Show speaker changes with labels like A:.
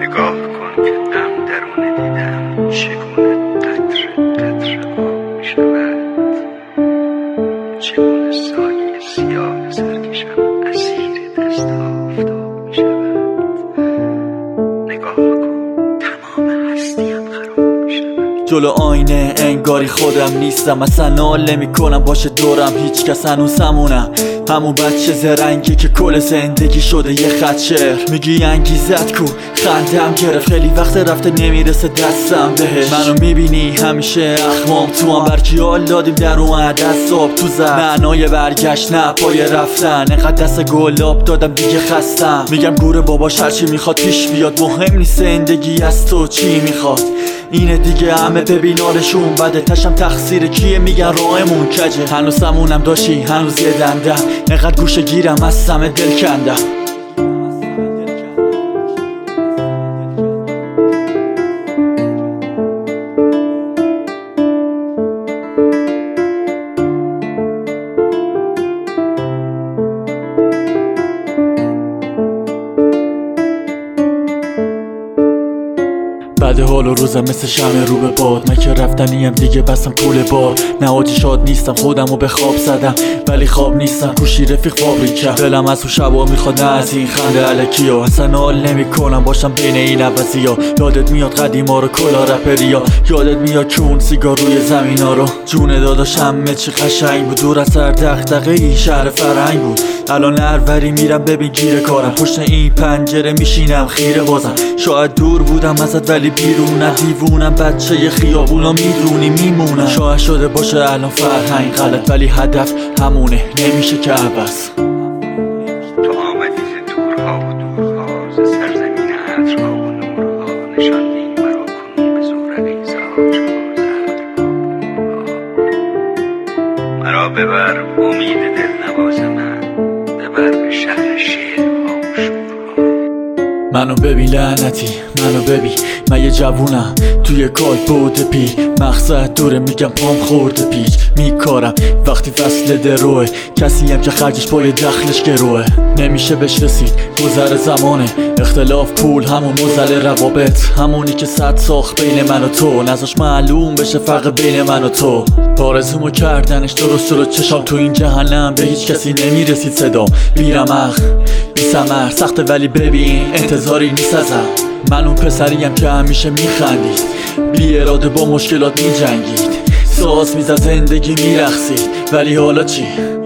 A: نگاه کن که غم درون دیدم چگونه قطره قطره آب می شود، چگونه سایه سیاه سرکشم اسیر دست آفتاب می شود. نگاه کن تمام هستیم خراب می شود.
B: جلو آینه انگاری خودم نیستم، اصلا حال نمی‌کنم باشه دورم هیچ کس، هنوز همون بچه زرنگی که کل زندگی شده یه خط شعر. میگی انگیزت کو، خندم گرفت، خیلی وقت رفته نمیرسه دستم بهش. منو میبینی همیشه اخمام تو هم، برکی حال دادیم در اومد از صبح تو زد، معنای برگشت نه پای رفتن، انقدر دست گلاب دادم دیگه خستم. میگم گوره باباش هرچی میخواد پیش بیاد، مهم نیست زندگی از تو چی میخواد، اینه دیگه همه ببینارشون بده، تشم تقصیر کیه میگن راهمون کجه. هنوز همونم داشتی هنوز یه دنده، نقدر گوشه گیرم از سمه دل کنده. بعد حال و روزم مثل شمع رو به باد، من که رفتنیم دیگه بستم پول بار. نه آجی شاد نیستم خودمو به خواب زدم، ولی خواب نیستم کوشی رفیق فابریکم. دلم از اون شبا میخواد نه از این خنده الکیا، اصلا حال نمیکنم باشم بین این عوضیا. یادت میاد قدیما رو کلا رپریا، یادت میاد چون سیگار روی زمینا رو. جون داداش همه چی قشنگ بود، دور از سر دغدغه این شهر فرهنگ بود. الان هروری میرم ببین گیر کارم، پشت این پنجره میشینم خیره بازم. شاید دور بودم ازت ولی بیرونم، دیوونم بچه خیابونا میدونی میمونم. شاید شده باشه الان فرهنگ غلط، ولی هدف همونه نمیشه که عوض.
A: تو آمدی ز دورها و دورها، ز سرزمین عطرها و نورها، نشاندی مرا کنون به زور قیزا چو مرا ببر امید دلنواز من، ببر به شهر شعرها و شورها.
B: منو ببین لعنتی، منو ببین، من یه جوونم توی کالبد پی، مقصد دوره میگم پام خورده پیچ میکارم وقتی فصل دروه، کسی هم که خرجش پای دخلش گروه. نمیشه بهش رسید گذر زمانه، اختلاف پول همون مزل روابط، همونی که صد ساخت بین من و تو، نذاش معلوم بشه فرق بین من و تو. آرزومو کردنش درست جلو چشام، تو این جهنم به هیچ کسی نمیرسید صدا. بیرمق بی ثمر سخته ولی ببین انتظاری نیست ازم، من اون پسریم که همیشه میخندید، بی اراده با مشکلات میجنگید، ساز میزد زندگی میرقصید، ولی حالا چی؟